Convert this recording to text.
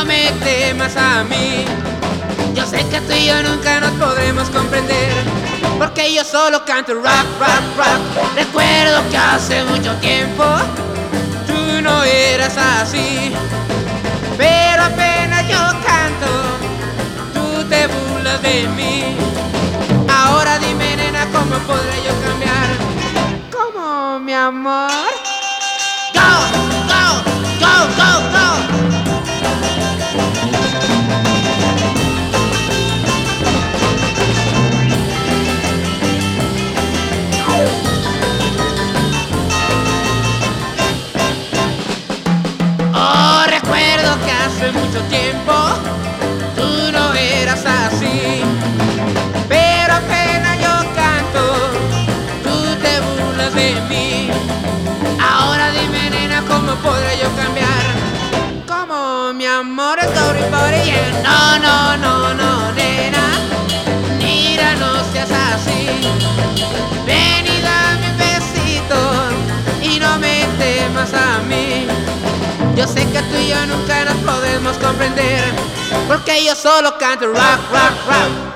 me temas a mí. Yo sé que tú y yo nunca nos podremos comprender, porque yo solo canto rock, rock, rock. Recuerdo que hace mucho tiempo tú no eras así, pero apenas yo canto, tú te burlas de mí. Ahora dime, nena, ¿cómo podré yo cambiar? ¿Cómo, mi amor? Go, go, go, go, go. Oh, recuerdo que hace mucho tiempo tú no eras así, pero apenas yo canto, tú te burlas de mí. Ahora dime, nena, ¿cómo podré yo cambiar? ¿Cómo, mi amor? Everybody, yeah. No, no, no, no, nena, mira, no seas así. Ven y dame un besito y no me temas a mí. Yo sé que tú y yo nunca nos podemos comprender, porque yo solo canto rock, rock, rock.